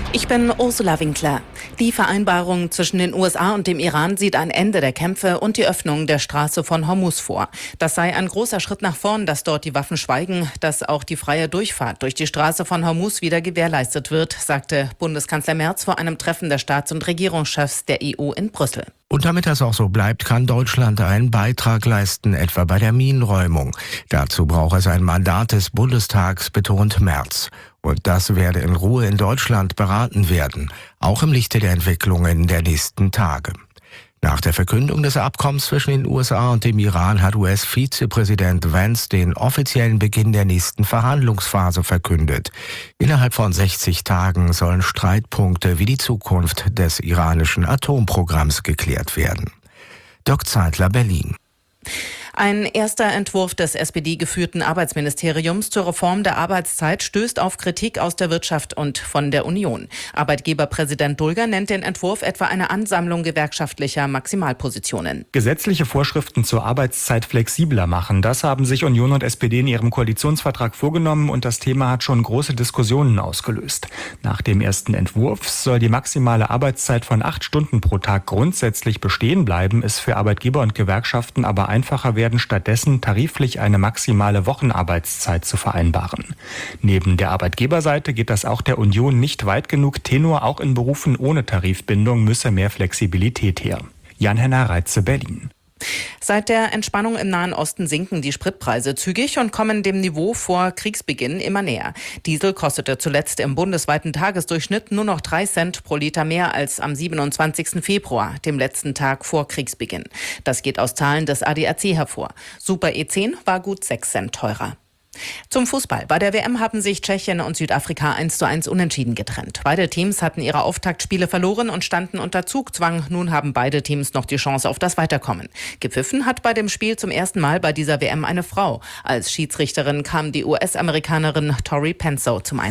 Ich bin Ursula Winkler. Die Vereinbarung zwischen den USA und dem Iran sieht ein Ende der Kämpfe und die Öffnung der Straße von Hormuz vor. Das sei ein großer Schritt nach vorn, dass dort die Waffen schweigen, dass auch die freie Durchfahrt durch die Straße von Hormuz wieder gewährleistet wird, sagte Bundeskanzler Merz vor einem Treffen der Staats- und Regierungschefs der EU in Brüssel. Und damit das auch so bleibt, kann Deutschland einen Beitrag leisten, etwa bei der Minenräumung. Dazu braucht es ein Mandat des Bundestags, betont Merz. Und das werde in Ruhe in Deutschland beraten werden, auch im Lichte der Entwicklungen der nächsten Tage. Nach der Verkündung des Abkommens zwischen den USA und dem Iran hat US-Vizepräsident Vance den offiziellen Beginn der nächsten Verhandlungsphase verkündet. Innerhalb von 60 Tagen sollen Streitpunkte wie die Zukunft des iranischen Atomprogramms geklärt werden. Dirk Zeitler, Berlin. Ein erster Entwurf des SPD-geführten Arbeitsministeriums zur Reform der Arbeitszeit stößt auf Kritik aus der Wirtschaft und von der Union. Arbeitgeberpräsident Dulger nennt den Entwurf etwa eine Ansammlung gewerkschaftlicher Maximalpositionen. Gesetzliche Vorschriften zur Arbeitszeit flexibler machen, das haben sich Union und SPD in ihrem Koalitionsvertrag vorgenommen und das Thema hat schon große Diskussionen ausgelöst. Nach dem ersten Entwurf soll die maximale Arbeitszeit von 8 Stunden pro Tag grundsätzlich bestehen bleiben, es für Arbeitgeber und Gewerkschaften aber einfacher werden, stattdessen tariflich eine maximale Wochenarbeitszeit zu vereinbaren. Neben der Arbeitgeberseite geht das auch der Union nicht weit genug. Tenor auch in Berufen ohne Tarifbindung müsse mehr Flexibilität her. Jan-Henner Reitze, Berlin. Seit der Entspannung im Nahen Osten sinken die Spritpreise zügig und kommen dem Niveau vor Kriegsbeginn immer näher. Diesel kostete zuletzt im bundesweiten Tagesdurchschnitt nur noch 3 Cent pro Liter mehr als am 27. Februar, dem letzten Tag vor Kriegsbeginn. Das geht aus Zahlen des ADAC hervor. Super E10 war gut 6 Cent teurer. Zum Fußball. Bei der WM haben sich Tschechien und Südafrika 1:1 unentschieden getrennt. Beide Teams hatten ihre Auftaktspiele verloren und standen unter Zugzwang. Nun haben beide Teams noch die Chance auf das Weiterkommen. Gepfiffen hat bei dem Spiel zum ersten Mal bei dieser WM eine Frau. Als Schiedsrichterin kam die US-Amerikanerin Tori Penso zum Einsatz.